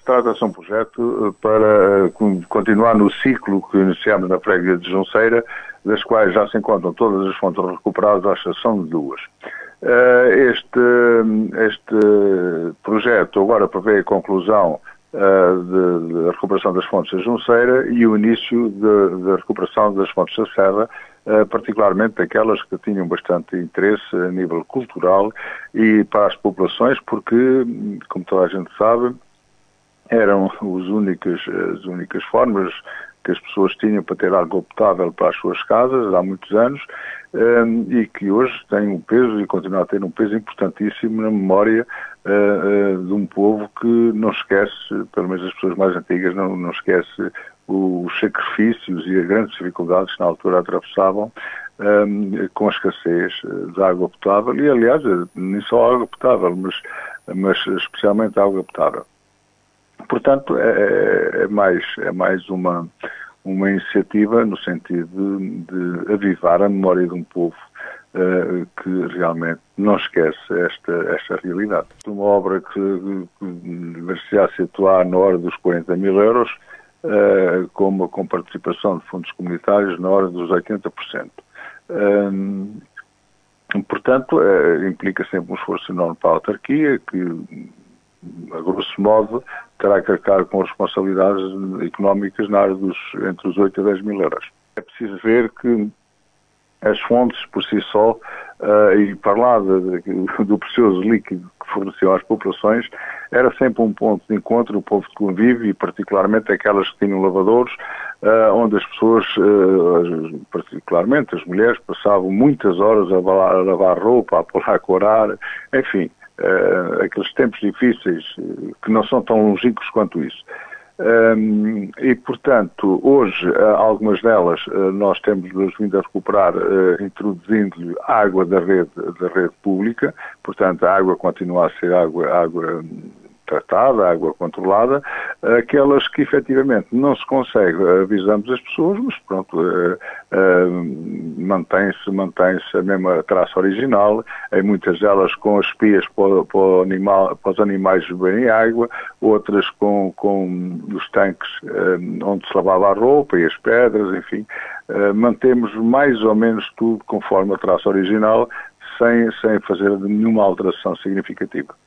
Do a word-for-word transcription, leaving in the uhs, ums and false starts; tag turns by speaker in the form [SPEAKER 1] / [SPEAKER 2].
[SPEAKER 1] Trata-se de um projeto para continuar no ciclo que iniciamos na freguesia de Junceira, das quais já se encontram todas as fontes recuperadas, à exceção de duas. Este, este projeto agora prevê a conclusão da recuperação das fontes da Junceira e o início da recuperação das fontes da Serra, particularmente aquelas que tinham bastante interesse a nível cultural e para as populações, porque, como toda a gente sabe, eram as únicas, as únicas formas que as pessoas tinham para ter água potável para as suas casas há muitos anos, e que hoje tem um peso e continua a ter um peso importantíssimo na memória de um povo que não esquece, pelo menos as pessoas mais antigas, não, não esquece os sacrifícios e as grandes dificuldades que na altura atravessavam um, com a escassez da água potável e, aliás, nem só a água potável, mas, mas especialmente a água potável. Portanto, é, é, mais, é mais uma, uma iniciativa no sentido de, de avivar a memória de um povo uh, que realmente não esquece esta, esta realidade. Uma obra que, que merecia se atuar na hora dos quarenta mil euros, uh, com, com participação de fundos comunitários na hora dos oitenta por cento. Um, portanto, uh, implica sempre um esforço enorme para a autarquia, que, a grosso modo, terá que arcar com responsabilidades económicas na área dos entre os oito a dez mil euros. É preciso ver que as fontes, por si só, uh, e para lá de, de, do precioso líquido que forneciam às populações, era sempre um ponto de encontro, o povo de convívio, e particularmente aquelas que tinham lavadouros, uh, onde as pessoas, uh, particularmente as mulheres, passavam muitas horas a lavar, a lavar roupa, a pular a corar, enfim. Uh, aqueles tempos difíceis uh, que não são tão longínquos quanto isso. Um, e, portanto, hoje, uh, algumas delas uh, nós temos nos vindo a recuperar uh, introduzindo-lhe água da rede, da rede pública, portanto a água continua a ser água, água tratada, água controlada, aquelas que efetivamente não se consegue, avisamos as pessoas, mas pronto, uh, uh, mantém-se, mantém-se a mesma traça original, em muitas delas com as pias para, para, o animal, para os animais beberem água, outras com, com os tanques uh, onde se lavava a roupa e as pedras, enfim, uh, mantemos mais ou menos tudo conforme a traça original, sem, sem fazer nenhuma alteração significativa.